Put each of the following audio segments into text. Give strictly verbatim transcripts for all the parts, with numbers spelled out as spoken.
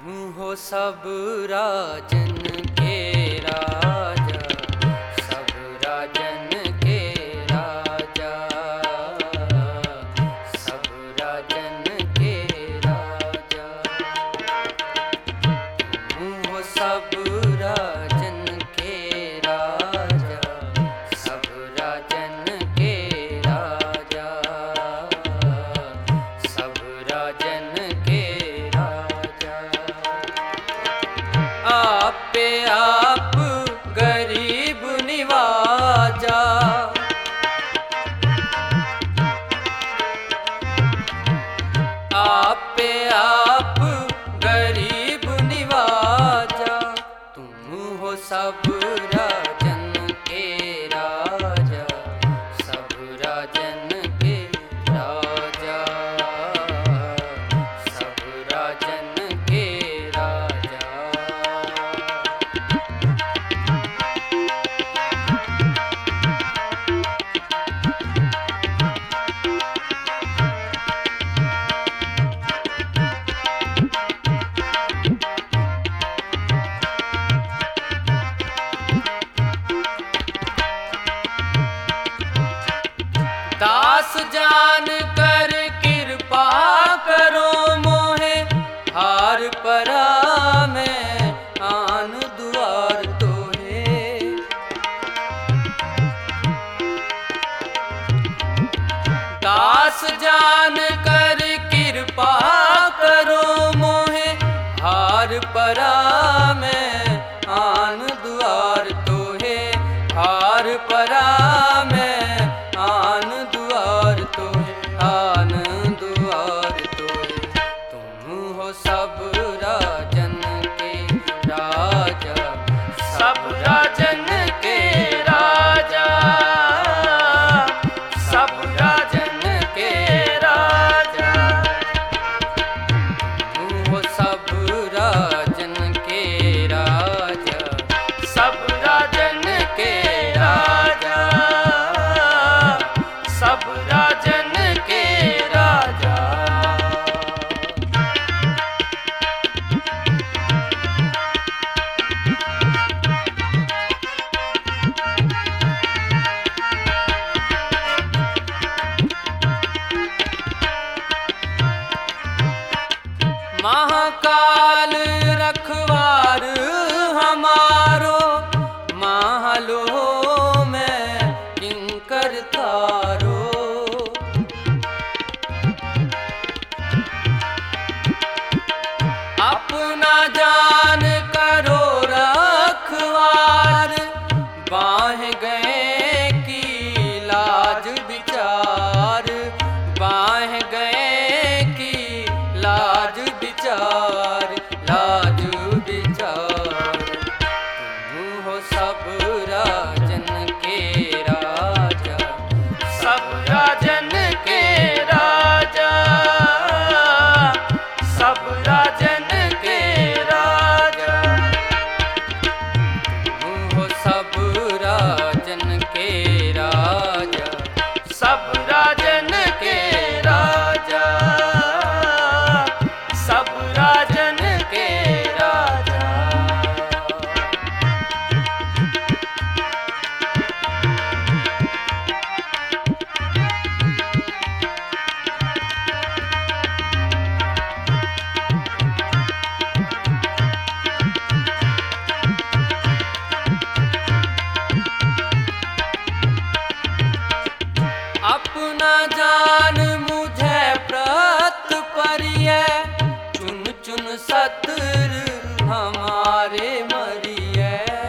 तुम हो सब राजन के राजा, सब राजन के राजा, सब राजन के राजा। तुम हो सब राजन के राजा, सब राजन के राजा, सब राजन के राजा। आप पे आप गरीब निवाजा, आप पे आप गरीब निवाजा। तुम हो सब राजन के राजा, सब राजन के राजा, सब राजन के राजा। दास जान कर कृपा करो मोहे, हार परा में आन दुआर तोहे। दास जान कर कृपा करो मोहे, हार परा में आन दुआर तोहे, हार परा में आन दुआर तोहे, आन दुआर तोहे। तुम हो सब राजन के राजा, सब राजन के राजा, सब राजन के राजा। तुम हो सब राजन के राजा, सब राजन के राजा, सब राजन के राजा। महाकाल रखवार हमारो, महलो में किंकर तारो। अपना जान करो रखवार, बाँह गए की लाज विचार, बाँह गए की लाज विचार, लाज विचार। तुम हो सब राजन के राजा, सब राजन के राजा, सब राजन के राजा। तुम हो सब राजन के राजा, सब राजन के राजा, सब राजन के राजा। अपना जान मुझे प्रत परिय, चुन चुन सतर हमारे मरिय।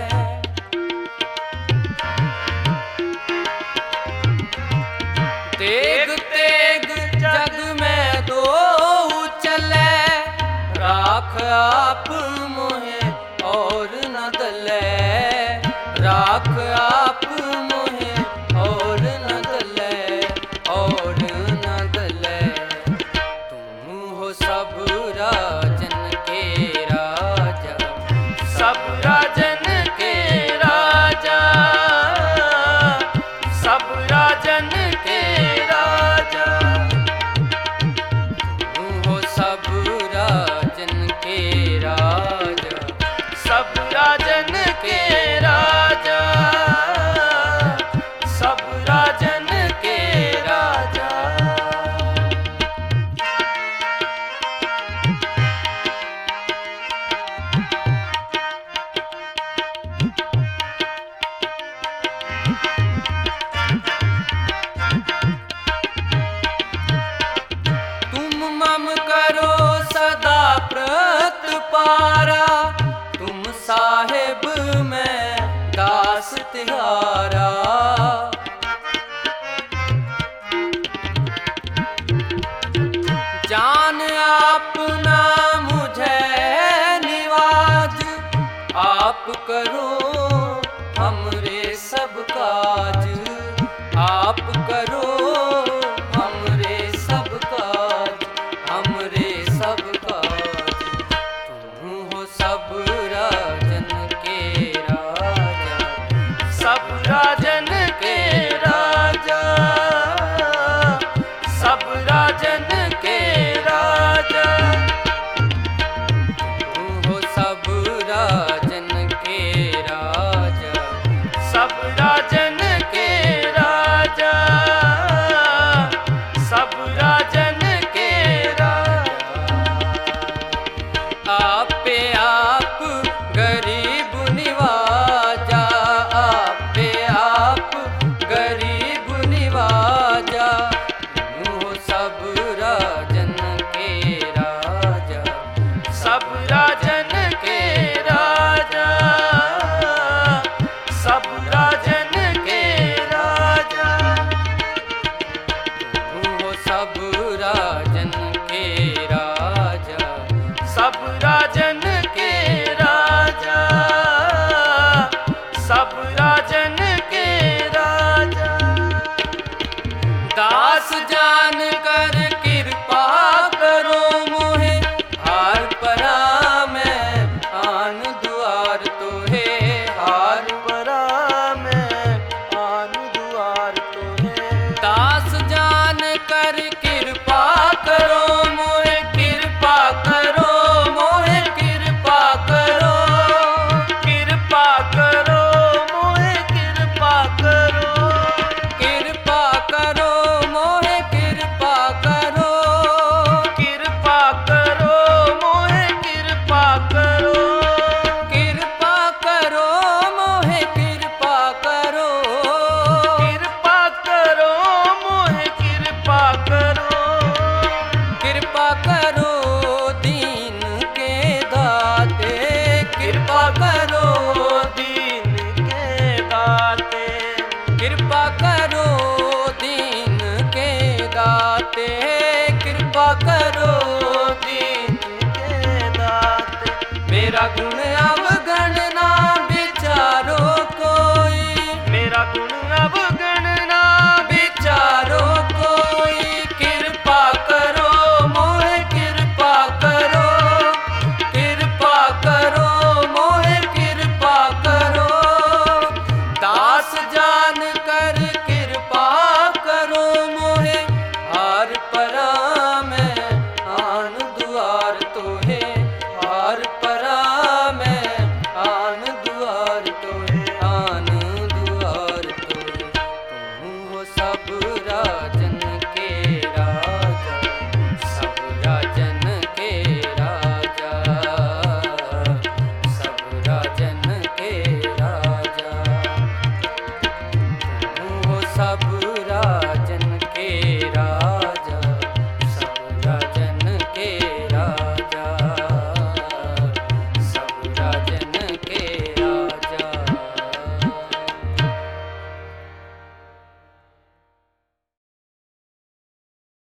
तेग तेग जग में दो चले, राख आप मोहे और न दले, राख आप मोहे और न दले, और न दले। तुम हो सब राजन के राजा, सब राजन के राजा, सब राजन के राजा। तुम हो सब राजन के राजा, सब राजन के राजा, सब राजन के राजा। साहेब मैं दास तिहारा, जान आपना मुझे निवाज, आप करो हमरे सब काज, आप करो हमरे सब काज, हमरे सब काज। तुम हो सब राजन के राजा, सब राजन के राजा, सब राजन के राजा। तुम हो सब राजन के राजा, सब राजन के राजा, सब राजन के राजा। आप पे आप गरीब निवाजा, आप पे आप गरीब निवाजा। तुम हो सब राजन के राजा, सब राजन के राजा, सब राजन के राजा। तुम हो सब राजन के राजा, सब राजन के राजा, सब राजन के राजा। दास जान कर कृपा करो मोहे, हार परा मैं आन दुआर तोहे, हार परा मैं आन दुआर तोहे। दास जान कर कृपा करो मोहे, कृपा करो मोहे, कृपा करो, कृपा करो मोहे, कृपा करो, कृपा करो मोहे, कृपा करो, कृपा करो मोहे, कृपा करो, कृपा करो मोहे, कृपा करो, कृपा करो मोहे, कृपा करो, कृपा करो दीन के दाते, कृपा करो दीन के दाते, कृपा करो दीन के दाते, कृपा करो दीन के दाते। मेरा गुण